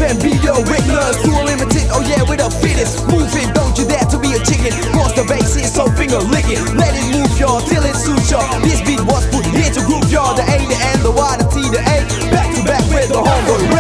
can be your witness. Cool limited, oh yeah, we're the fittest. Moving, don't you dare to be a chicken. Cross the bases, so finger licking. Let it move y'all till it suits y'all. This beat was put here to groove y'all. The A, the N, the Y, the T, the A. Back to back with the homeboy.